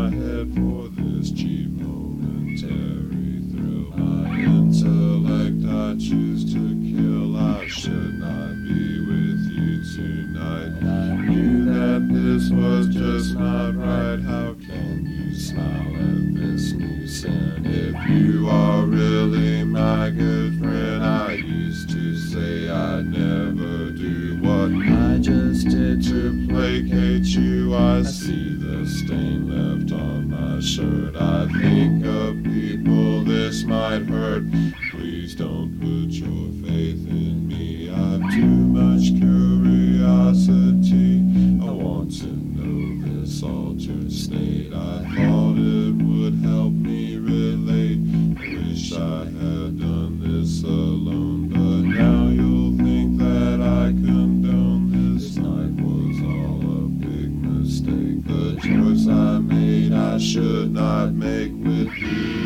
my head for this cheap momentary thrill. My intellect I choose to kill. I should not be with you tonight. I knew that this was just not right. How can you smile at this new sin? If you are really my good friend, I used to say I'd never do what I just did to placate you. I see the stain left on my shirt. I think of people this might hurt. Please don't put your faith in me. I've too much curiosity. I want to know this altered state. I thought it would help me relate. Wish I had done this alone, but now you'll think that I condone this. Night was all a big mistake. The choice I made I should not make with you,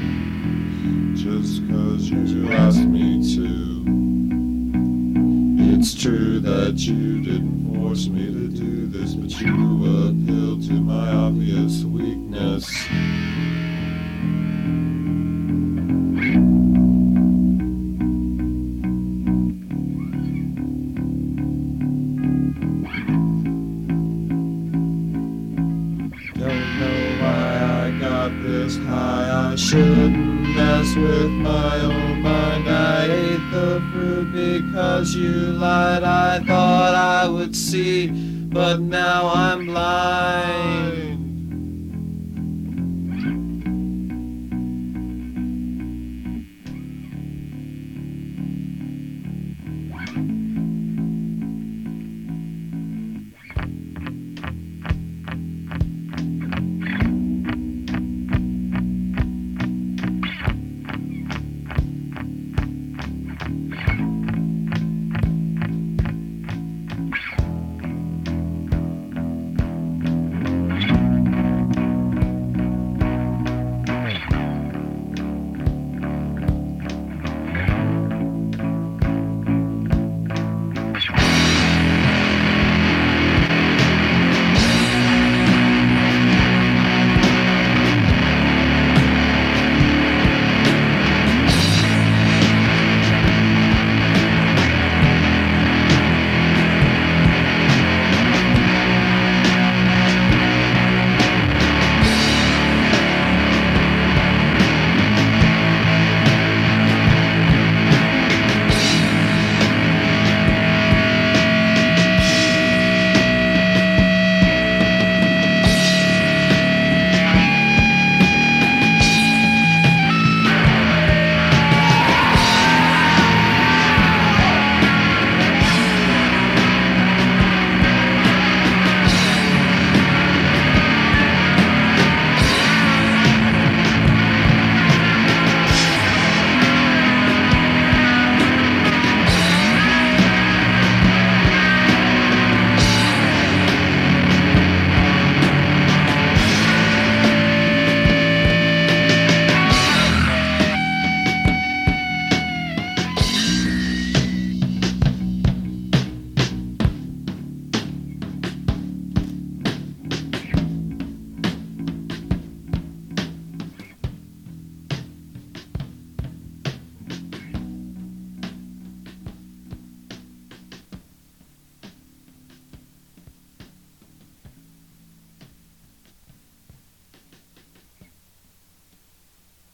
just 'cause you asked me to. It's true that you didn't force me to do this, but you appealed to my obvious weakness. Don't know why I got this high. I shouldn't mess with my own mind. I ate the fruit because you lied. I thought I would see, but now I'm blind.